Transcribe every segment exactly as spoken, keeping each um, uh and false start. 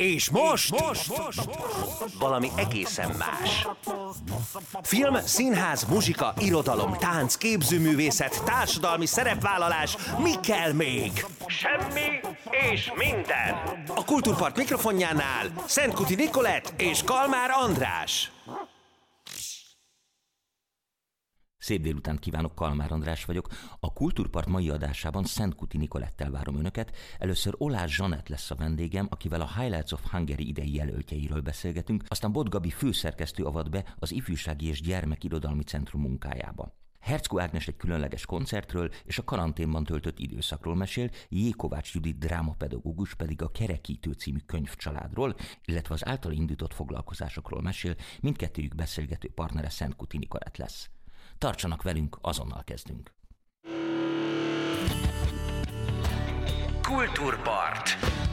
És most, most, most, most valami egészen más. Film, színház, muzsika, irodalom, tánc, képzőművészet, társadalmi szerepvállalás, mi kell még? Semmi és minden. A Kultúrpart mikrofonjánál Szentkuti Nikolett és Kalmár András. Szép délutánt kívánok, Kalmár András vagyok. A Kultúrpart mai adásában Szentkuti Nikolettel várom önöket. Először Oláh Zsanett lesz a vendégem, akivel a Highlights of Hungary idei jelöltjeiről beszélgetünk, aztán Bot Gabi főszerkesztő avat be az Ifjúsági és Gyermekirodalmi Centrum munkájába. Herczko Ágnes egy különleges koncertről és a karanténban töltött időszakról mesél, J. Kovács Judit drámapedagógus pedig a Kerekítő című könyvcsaládról, illetve az általa indított foglalkozásokról mesél, mindkettőjük beszélgető partnere Szentkuti Nikolett lesz. Tartsanak velünk, azonnal kezdünk. Kultúrpart.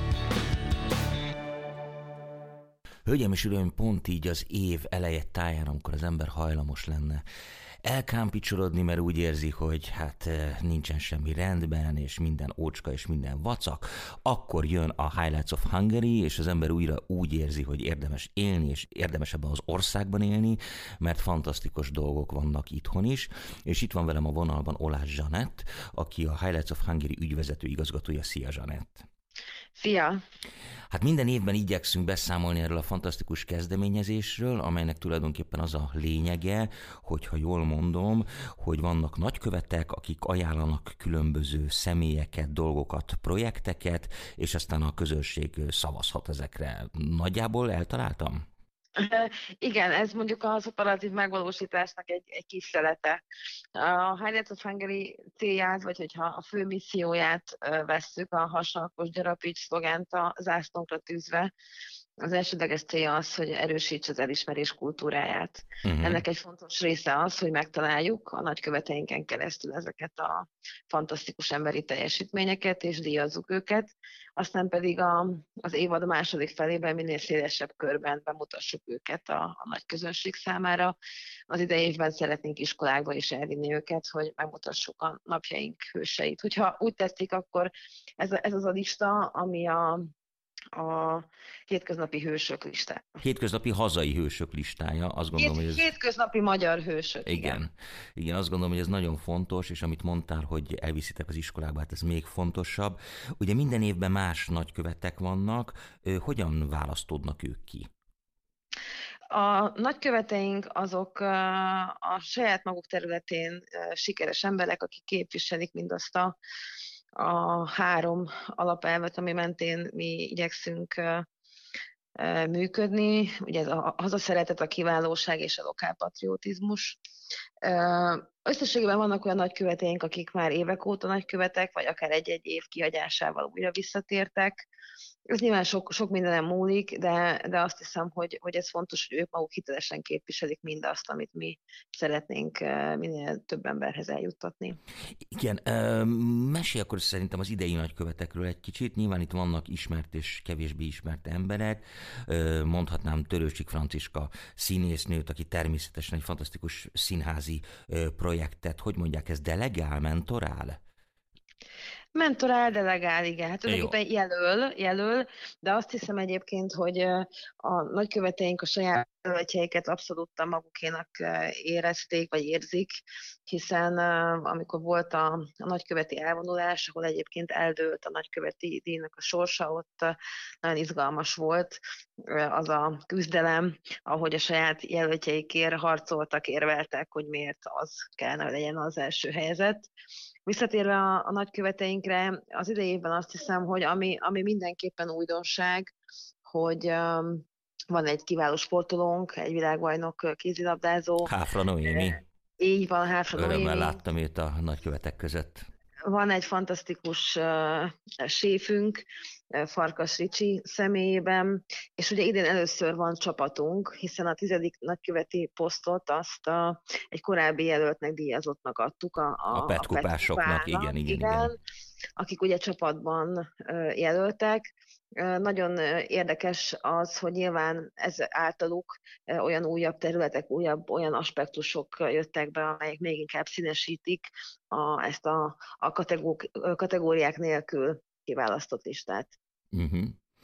Hölgyeim és uraim, pont így az év eleje táján, amikor az ember hajlamos lenne elkámpicsorodni, mert úgy érzi, hogy hát nincsen semmi rendben, és minden ócska, és minden vacak, akkor jön a Highlights of Hungary, és az ember újra úgy érzi, hogy érdemes élni, és érdemes ebben az országban élni, mert fantasztikus dolgok vannak itthon is, és itt van velem a vonalban Oláh Zsanett, aki a Highlights of Hungary ügyvezető igazgatója. Szia, Zsanett! Szia! Hát minden évben igyekszünk beszámolni erről a fantasztikus kezdeményezésről, amelynek tulajdonképpen az a lényege, hogyha jól mondom, hogy vannak nagykövetek, akik ajánlanak különböző személyeket, dolgokat, projekteket, és aztán a közönség szavazhat ezekre. Nagyjából eltaláltam? Igen, ez mondjuk az operatív megvalósításnak egy, egy kísérlete. A Highlights of Hungary célját, vagy hogyha a fő misszióját vesszük, a Hasalkos gyarapíts szlogánt a zászlónkra tűzve, az elsődleges célja az, hogy erősítse az elismerés kultúráját. Uh-huh. Ennek egy fontos része az, hogy megtaláljuk a nagyköveteinken keresztül ezeket a fantasztikus emberi teljesítményeket, és díjazzuk őket. Aztán pedig a, az évad a második felében minél szélesebb körben bemutassuk őket a, a nagy közönség számára. Az idei évben szeretnénk iskolákba is elvinni őket, hogy megmutassuk a napjaink hőseit. Hogyha úgy tetszik, akkor ez, ez az a lista, ami a a hétköznapi hősök listája. Hétköznapi hazai hősök listája, azt gondolom, Hét, hogy ez... Hétköznapi magyar hősök, igen. igen. Igen, azt gondolom, hogy ez nagyon fontos, és amit mondtál, hogy elviszitek az iskolába, hát ez még fontosabb. Ugye minden évben más nagykövetek vannak, hogyan választódnak ők ki? A nagyköveteink azok a saját maguk területén sikeres emberek, akik képviselik mindazt a a három alapelvet, ami mentén mi igyekszünk uh, uh, működni. Ugye ez a hazaszeretet, a kiválóság és a lokálpatriotizmus. Uh, összességében vannak olyan nagyköveteink, akik már évek óta nagykövetek, vagy akár egy-egy év kihagyásával újra visszatértek. Ez nyilván sok, sok mindenem múlik, de, de azt hiszem, hogy, hogy ez fontos, hogy ők maguk hitelesen képviselik mindazt, amit mi szeretnénk minél több emberhez eljuttatni. Igen, mesélj akkor szerintem az idei nagykövetekről egy kicsit. Nyilván itt vannak ismert és kevésbé ismert emberek. Mondhatnám Törőcsik Franciska színésznőt, aki természetesen egy fantasztikus színházi projektet, hogy mondják, ez delegál, mentorál? Mentorál, delegál, igen. Hát tulajdonképpen jelöl, jelöl, de azt hiszem egyébként, hogy a nagyköveteink a saját jelöltjeiket abszolút magukénak érezték, vagy érzik, hiszen amikor volt a, a nagyköveti elvonulás, ahol egyébként eldőlt a nagyköveti díjnak a sorsa, ott nagyon izgalmas volt az a küzdelem, ahogy a saját jelöltjeikért harcoltak, érveltek, hogy miért az kellene, hogy legyen az első helyezett. Visszatérve a, a nagyköveteinkre, az idei évben azt hiszem, hogy ami, ami mindenképpen újdonság, hogy um, van egy kiváló sportolónk, egy világbajnok kézilabdázó. Háfra Noémi. Így van, Háfra Noémi. Örömmel láttam őt a nagykövetek között. Van egy fantasztikus uh, séfünk, uh, Farkas Ricsi személyében, és ugye idén először van csapatunk, hiszen a tizedik nagyköveti posztot azt a, egy korábbi jelöltnek, díjazottnak adtuk. A, a, a petkupásoknak, igen, igen, igen, igen. Akik ugye csapatban uh, jelöltek. Uh, nagyon érdekes az, hogy nyilván ez általuk uh, olyan újabb területek, újabb olyan aspektusok jöttek be, amelyek még inkább színesítik a, ezt a, a kategó, kategóriák nélkül kiválasztott listát. Uh-huh.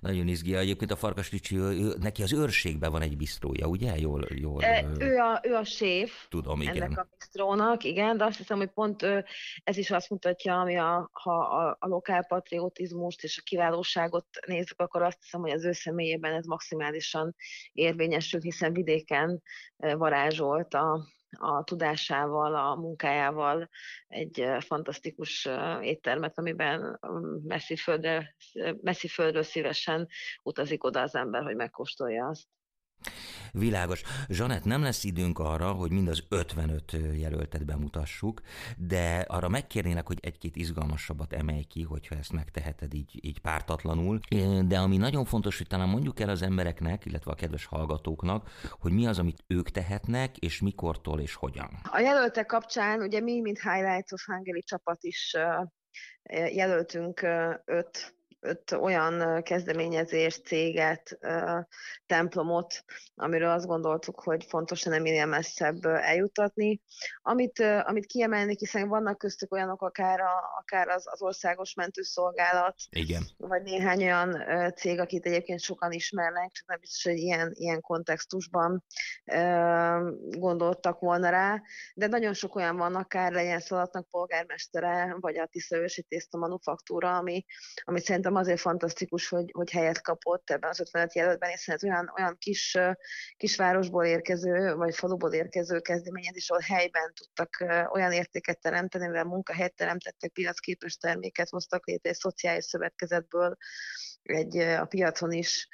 Nagyon izgi. Egyébként a Farkas Ricsi, neki az őrségben van egy bisztrója, ugye? Jól, jól... E, ő, a, ő a séf tudom, ennek igen. a bistrónak, igen, de azt hiszem, hogy pont ő, ez is azt mutatja, ami a, ha a, a lokálpatriotizmust és a kiválóságot nézzük, akkor azt hiszem, hogy az ő személyében ez maximálisan érvényesül, hiszen vidéken varázsolt a, a tudásával, a munkájával egy fantasztikus éttermet, amiben messzi földre, messzi földről szívesen utazik oda az ember, hogy megkóstolja azt. Világos. Zsanett, nem lesz időnk arra, hogy mind az ötvenöt jelöltet bemutassuk, de arra megkérnélek, hogy egy-két izgalmasabbat emelj ki, hogyha ezt megteheted így, így pártatlanul. De ami nagyon fontos, hogy talán mondjuk el az embereknek, illetve a kedves hallgatóknak, hogy mi az, amit ők tehetnek, és mikortól és hogyan. A jelöltek kapcsán ugye mi, mint Highlights of Hungary csapat is jelöltünk öt öt olyan kezdeményezést, céget, templomot, amiről azt gondoltuk, hogy fontos lenne minél messzebb eljutatni. Amit, amit kiemelni, hiszen vannak köztük olyanok, akár, a, akár az, az országos mentőszolgálat, igen, vagy néhány olyan cég, akit egyébként sokan ismernek, csak nem biztos, hogy ilyen, ilyen kontextusban gondoltak volna rá, de nagyon sok olyan van, akár legyen Szalatnak polgármestere, vagy a Tiszaőrsi Tészta Manufaktúra, ami, ami szerintem azért fantasztikus, hogy, hogy helyet kapott ebben az ötvenöt jelöltben, hiszen ez olyan, olyan kis, kisvárosból érkező, vagy faluból érkező kezdeményezés, ahol helyben tudtak olyan értéket teremteni, mivel munkahelyet teremtettek, piacképes terméket hoztak létre, egy szociális szövetkezetből, egy a piacon is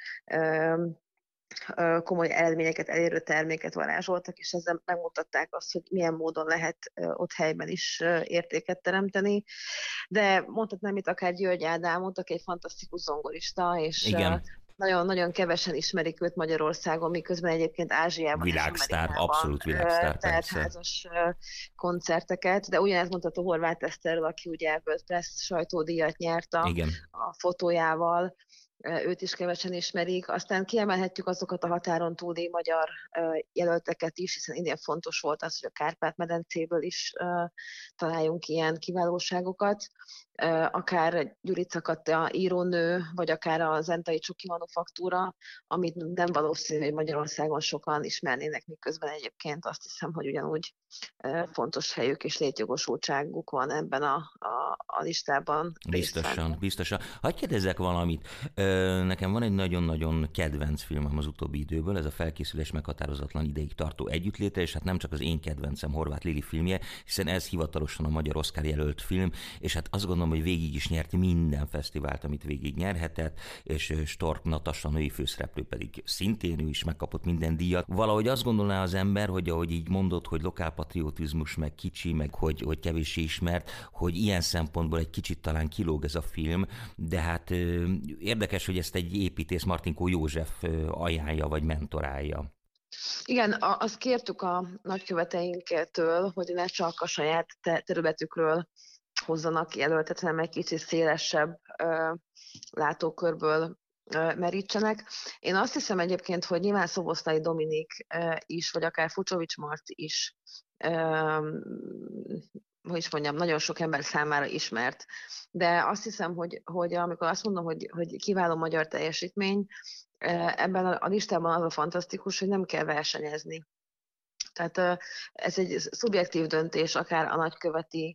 komoly eredményeket elérő terméket varázsoltak, és ezzel megmutatták azt, hogy milyen módon lehet ott helyben is értéket teremteni. De mondhatnám itt akár György Ádámot, aki egy fantasztikus zongorista, és nagyon-nagyon kevesen ismerik őt Magyarországon, miközben egyébként Ázsiában világsztár, abszolút világsztár, teltházas koncerteket, de ugyanezt mondható Horváth Eszterről, aki ugye World Press sajtódíjat nyert a, a fotójával, őt is kevesen ismerik. Aztán kiemelhetjük azokat a határon túli magyar jelölteket is, hiszen idén fontos volt az, hogy a Kárpát-medencéből is találjunk ilyen kiválóságokat. Akár Gyurica Katta írónő, vagy akár a Zentai Csuki Manufaktúra, amit nem valószínű, hogy Magyarországon sokan ismernének, miközben egyébként azt hiszem, hogy ugyanúgy fontos helyük és létjogosultságuk van ebben a, a, a listában. Biztosan, biztosan. Hadd kérdezzek valamit. Nekem van egy nagyon-nagyon kedvenc filmem az utóbbi időből, ez a Felkészülés meghatározatlan ideig tartó együttléte, és hát nem csak az én kedvencem, Horváth Lili filmje, hiszen ez hivatalosan a magyar Oscar jelölt film, és hát azt gondolom, hogy végig is nyert minden fesztivált, amit végig nyerhetett, és Stork Natasa női főszereplő pedig szintén ő is megkapott minden díjat. Valahogy azt gondolná az ember, hogy ahogy így mondod, hogy lokálpatriotizmus, meg kicsi, meg hogy, hogy kevéssé ismert, hogy ilyen szempontból egy kicsit talán kilóg ez a film, de hát érdekes, hogy ezt egy építész, Martinkó József ajánlja, vagy mentorálja. Igen, azt kértük a nagyköveteinktől, hogy ne csak a saját területükről hozzanak jelöltet, hanem egy kicsit szélesebb ö, látókörből ö, merítsenek. Én azt hiszem egyébként, hogy nyilván Szoboszlai Dominik ö, is, vagy akár Fucsovics Marci is, ö, hogy is mondjam, nagyon sok ember számára ismert. De azt hiszem, hogy, hogy amikor azt mondom, hogy, hogy kiváló magyar teljesítmény, ebben a listában az a fantasztikus, hogy nem kell versenyezni. Tehát ez egy szubjektív döntés, akár a nagyköveti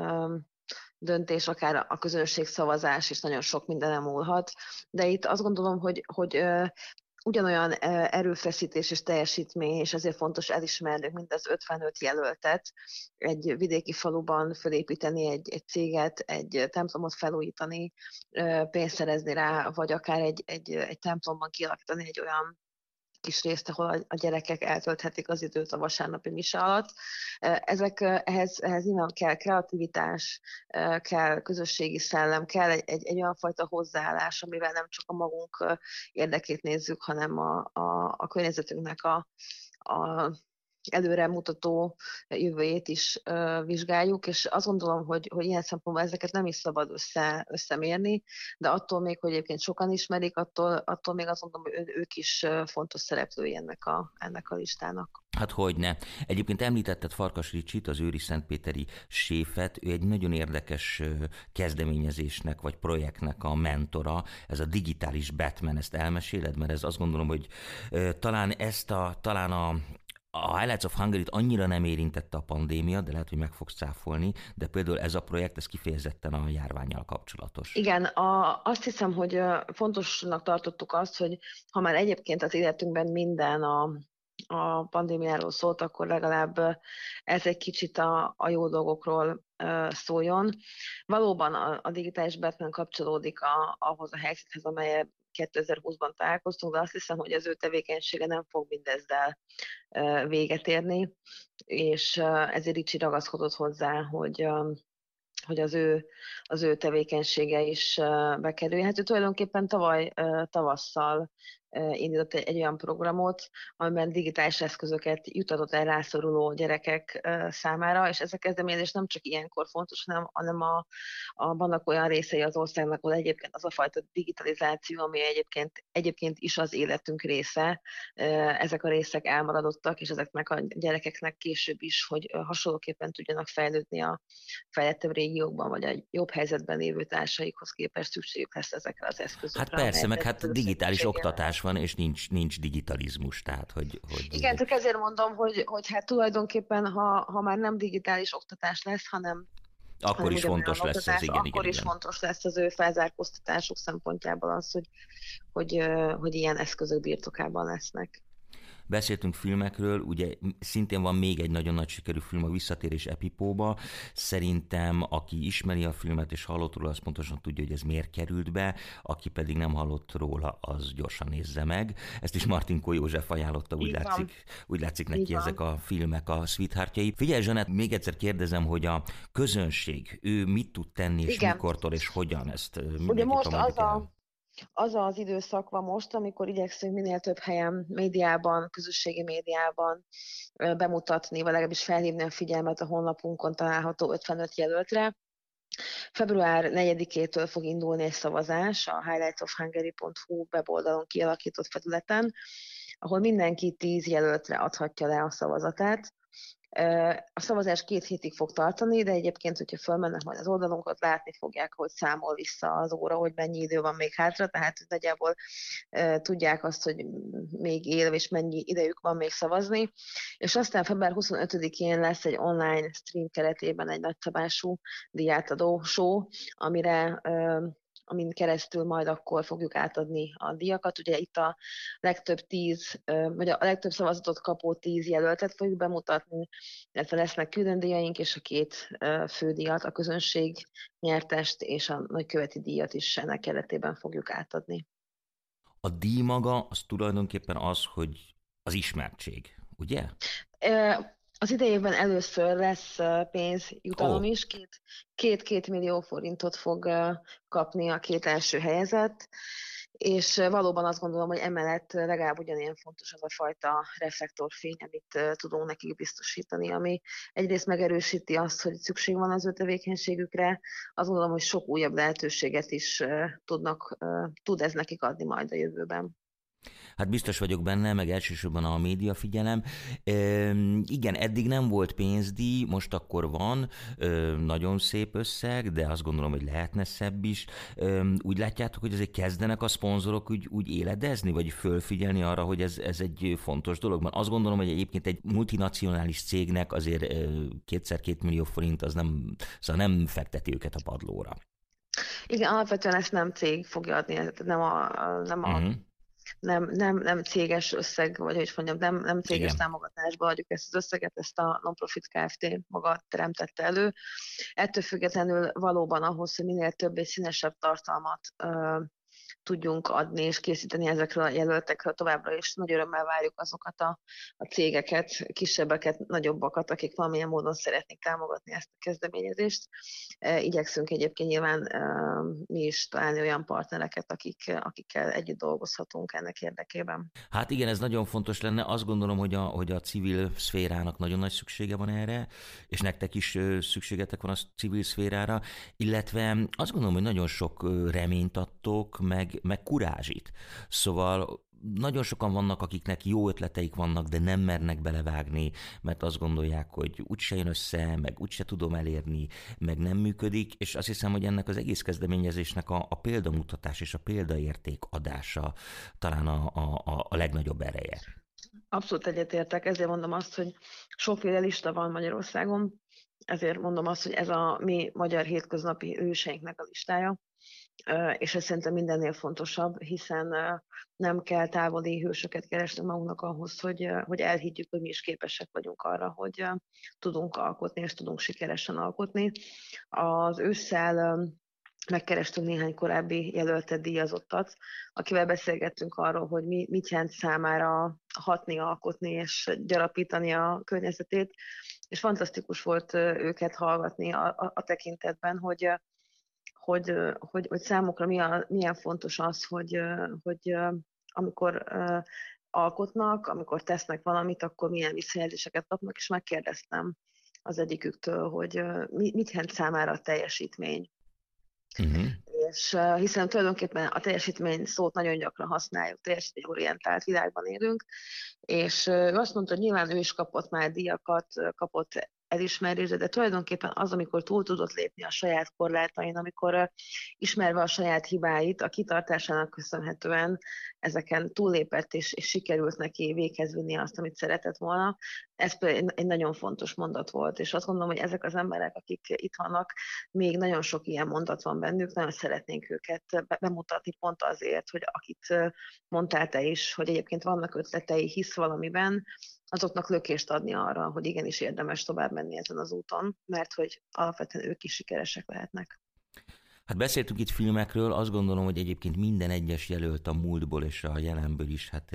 döntés, akár a közönségszavazás is nagyon sok mindenem múlhat, de itt azt gondolom, hogy, hogy ugyanolyan erőfeszítés és teljesítmény, és ezért fontos elismernünk mind az ötvenöt jelöltet, egy vidéki faluban felépíteni egy, egy céget, egy templomot felújítani, pénzt szerezni rá, vagy akár egy, egy, egy templomban kialakítani egy olyan kis részt, ahol a gyerekek eltölthetik az időt a vasárnapi mise alatt. Ezek, ehhez, ehhez innen kell kreativitás, kell közösségi szellem, kell egy, egy, egy olyan fajta hozzáállás, amivel nem csak a magunk érdekét nézzük, hanem a, a, a környezetünknek a, a előre mutató jövőjét is uh, vizsgáljuk, és azt gondolom, hogy, hogy ilyen szempontból ezeket nem is szabad össze, összemérni, de attól még, hogy egyébként sokan ismerik, attól, attól még azt gondolom, hogy ők is fontos szereplői ennek a, ennek a listának. Hát hogyne. Egyébként említetted Farkas Ricsit, az őri szentpéteri séfet, ő egy nagyon érdekes kezdeményezésnek vagy projektnek a mentora, ez a digitális Batman, ezt elmeséled? Mert ez azt gondolom, hogy talán ezt a, talán a A Highlights of Hungary-t annyira nem érintette a pandémia, de lehet, hogy meg fogsz cáfolni, de például ez a projekt, ez kifejezetten a járvánnyal kapcsolatos. Igen, a, azt hiszem, hogy fontosnak tartottuk azt, hogy ha már egyébként az életünkben minden a, a pandémiáról szólt, akkor legalább ez egy kicsit a, a jó dolgokról szóljon. Valóban a, a digitális Batman kapcsolódik a, ahhoz a helyzethez, amelyet kétezer-húszban találkoztunk, de azt hiszem, hogy az ő tevékenysége nem fog mindezzel véget érni, és ezért Ricsi ragaszkodott hozzá, hogy, hogy az, ő, az ő tevékenysége is bekerül. Hát ő tulajdonképpen tavaly tavasszal indított egy, egy olyan programot, amiben digitális eszközöket jutatott el rászoruló gyerekek számára, és ez a kezdeményezés nem csak ilyenkor fontos, hanem, hanem a, a, vannak olyan részei az országnak, ahol egyébként az a fajta digitalizáció, ami egyébként, egyébként is az életünk része, ezek a részek elmaradottak, és ezeknek a gyerekeknek később is, hogy hasonlóképpen tudjanak fejlődni a fejlettebb régiókban, vagy a jobb helyzetben lévő társaikhoz képest szükségük lesz ezekre az eszközökre. Hát persze, meg hát digitális oktatás van, és nincs, nincs digitalizmus, tehát hogy... hogy igen, csak ezért mondom, hogy, hogy hát tulajdonképpen, ha, ha már nem digitális oktatás lesz, hanem akkor hanem is fontos lesz oktatás, ez, igen, akkor igen, is igen. fontos lesz az ő felzárkóztatásuk szempontjából az, hogy, hogy, hogy ilyen eszközök birtokában lesznek. Beszéltünk filmekről, ugye szintén van még egy nagyon nagy sikerű film, a Visszatérés Epipóba. Szerintem, aki ismeri a filmet és hallott róla, az pontosan tudja, hogy ez miért került be, aki pedig nem hallott róla, az gyorsan nézze meg. Ezt is Martinko József ajánlotta, úgy látszik, úgy látszik neki ezek a filmek a sweetheartjai. Figyelj, Zsanett, még egyszer kérdezem, hogy a közönség, ő mit tud tenni, és igen, mikortól, és hogyan ezt? Ugye most az a... Az az időszak van most, amikor igyekszünk minél több helyen, médiában, közösségi médiában bemutatni, vagy legalábbis felhívni a figyelmet a honlapunkon található ötvenöt jelöltre. február negyedikétől fog indulni egy szavazás a highlights of hungary pont hu weboldalon kialakított felületen, ahol mindenki tíz jelöltre adhatja le a szavazatát. A szavazás két hétig fog tartani, de egyébként, hogyha fölmennek majd az oldalunkat, látni fogják, hogy számol vissza az óra, hogy mennyi idő van még hátra, tehát nagyjából tudják azt, hogy még él, és mennyi idejük van még szavazni. És aztán február huszonötödikén lesz egy online stream keretében egy nagyszabású díjátadó show, amire amin keresztül majd akkor fogjuk átadni a díjakat. Ugye itt a legtöbb tíz, vagy a legtöbb szavazatot kapó tíz jelöltet fogjuk bemutatni, illetve lesznek külön díjaink, és a két fődíjat, a közönség nyertest és a nagyköveti díjat is ennek keretében fogjuk átadni. A díj maga az tulajdonképpen az, hogy az ismertség, ugye? Az idejében először lesz pénzjutalom oh. is, két, két, két millió forintot fog kapni a két első helyezett, és valóban azt gondolom, hogy emellett legalább ugyanilyen fontos az a fajta reflektorfény, amit tudunk nekik biztosítani, ami egyrészt megerősíti azt, hogy szükség van az ő tevékenységükre, azt gondolom, hogy sok újabb lehetőséget is tudnak, tud ez nekik adni majd a jövőben. Hát biztos vagyok benne, meg elsősorban a média figyelem. E, igen, eddig nem volt pénzdíj, most akkor van, e, nagyon szép összeg, de azt gondolom, hogy lehetne szebb is. E, úgy látjátok, hogy ezek kezdenek a szponzorok úgy, úgy éledezni, vagy fölfigyelni arra, hogy ez, ez egy fontos dolog? Mert azt gondolom, hogy egyébként egy multinacionális cégnek azért kétszer két millió forint az nem, szóval nem fekteti őket a padlóra. Igen, alapvetően ezt nem cég fogja adni, nem a... Nem a... Uh-huh. Nem, nem, nem céges összeg, vagy hogy mondjam, nem, nem céges igen. támogatásba adjuk ezt az összeget, ezt a Non-Profit Kft. Maga teremtette elő. Ettől függetlenül valóban ahhoz, hogy minél több és színesebb tartalmat ö, tudjunk adni és készíteni ezekről a jelöltekről továbbra is. Nagy örömmel várjuk azokat a, a cégeket, kisebbeket, nagyobbakat, akik valamilyen módon szeretnék támogatni ezt a kezdeményezést. Igyekszünk egyébként nyilván mi is találni olyan partnereket, akik, akikkel együtt dolgozhatunk ennek érdekében. Hát igen, ez nagyon fontos lenne. Azt gondolom, hogy a, hogy a civil szférának nagyon nagy szüksége van erre, és nektek is szükségetek van a civil szférára, illetve azt gondolom, hogy nagyon sok reményt adtok, meg, meg kurázsit. Szóval nagyon sokan vannak, akiknek jó ötleteik vannak, de nem mernek belevágni, mert azt gondolják, hogy úgyse jön össze, meg úgyse tudom elérni, meg nem működik, és azt hiszem, hogy ennek az egész kezdeményezésnek a, a példamutatás és a példaérték adása talán a, a, a legnagyobb ereje. Abszolút egyetértek, ezért mondom azt, hogy sokféle lista van Magyarországon, ezért mondom azt, hogy ez a mi magyar hétköznapi hőseinknek a listája, és ez szerintem mindennél fontosabb, hiszen nem kell távoli hősöket keresni magunknak ahhoz, hogy, hogy elhiggyük, hogy mi is képesek vagyunk arra, hogy tudunk alkotni, és tudunk sikeresen alkotni. Az ősszel megkerestünk néhány korábbi jelöltet, díjazottat, akivel beszélgettünk arról, hogy mi, mit jelent számára hatni, alkotni és gyarapítani a környezetét, és fantasztikus volt őket hallgatni a, a, a tekintetben, hogy Hogy, hogy, hogy számukra mi a, milyen fontos az, hogy, hogy amikor alkotnak, amikor tesznek valamit, akkor milyen visszajelzéseket kapnak, és megkérdeztem az egyiküktől, hogy mit jelent számára a teljesítmény. Uh-huh. És hiszen tulajdonképpen a teljesítmény szót nagyon gyakran használjuk, teljesítményorientált világban élünk, és ő azt mondta, hogy nyilván ő is kapott már díjakat, kapott elismerésre, de tulajdonképpen az, amikor túl tudott lépni a saját korlátain, amikor ismerve a saját hibáit, a kitartásának köszönhetően ezeken túllépett, és, és sikerült neki véghez vinni azt, amit szeretett volna. Ez például egy nagyon fontos mondat volt, és azt gondolom, hogy ezek az emberek, akik itt vannak, még nagyon sok ilyen mondat van bennük, nagyon szeretnénk őket bemutatni pont azért, hogy akit mondtál te is, hogy egyébként vannak ötletei, hisz valamiben, azoknak lökést adni arra, hogy igenis érdemes tovább menni ezen az úton, mert hogy alapvetően ők is sikeresek lehetnek. Hát beszéltünk itt filmekről, azt gondolom, hogy egyébként minden egyes jelölt a múltból és a jelenből is, hát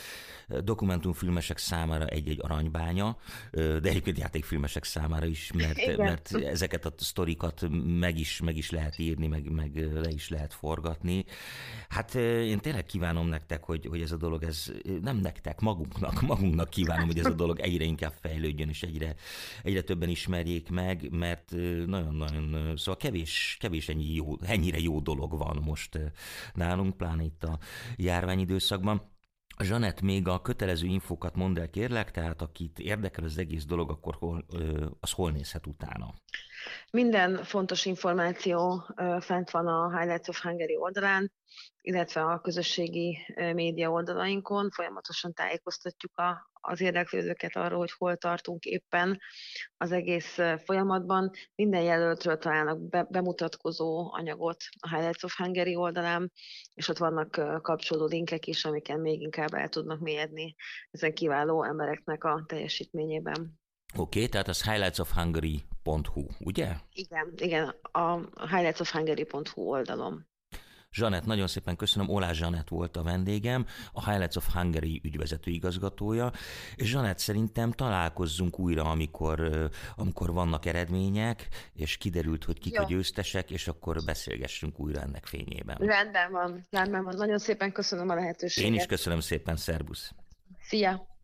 dokumentumfilmesek számára egy-egy aranybánya, de egyébként játékfilmesek számára is, mert, mert ezeket a sztorikat meg is, meg is lehet írni, meg, meg le is lehet forgatni. Hát én tényleg kívánom nektek, hogy, hogy ez a dolog, ez nem nektek, magunknak, magunknak kívánom, hogy ez a dolog egyre inkább fejlődjön, és egyre, egyre többen ismerjék meg, mert nagyon-nagyon, szóval kevés, kevés ennyi jó ennyire jó dolog van most nálunk, pláne itt a járványidőszakban. Zsanett, még a kötelező infókat mondd el, kérlek, tehát akit érdekel az egész dolog, akkor hol, az hol nézhet utána? Minden fontos információ fent van a Highlights of Hungary oldalán, illetve a közösségi média oldalainkon. Folyamatosan tájékoztatjuk a, az érdeklődőket arról, hogy hol tartunk éppen az egész folyamatban. Minden jelöltről találnak be, bemutatkozó anyagot a Highlights of Hungary oldalán, és ott vannak kapcsolódó linkek is, amiken még inkább el tudnak mélyedni ezen kiváló embereknek a teljesítményében. Oké, okay, tehát az highlights of hungary pont hu, ugye? Igen, igen, a highlights of hungary pont hu oldalon. Zsanett, nagyon szépen köszönöm, Oláh Zsanett volt a vendégem, a Highlights of Hungary ügyvezető igazgatója, és Zsanett, szerintem találkozzunk újra, amikor, amikor vannak eredmények, és kiderült, hogy kik Jó. a győztesek, és akkor beszélgessünk újra ennek fényében. Rendben van, rendben van. Nagyon szépen köszönöm a lehetőséget. Én is köszönöm szépen, szervusz! Szia!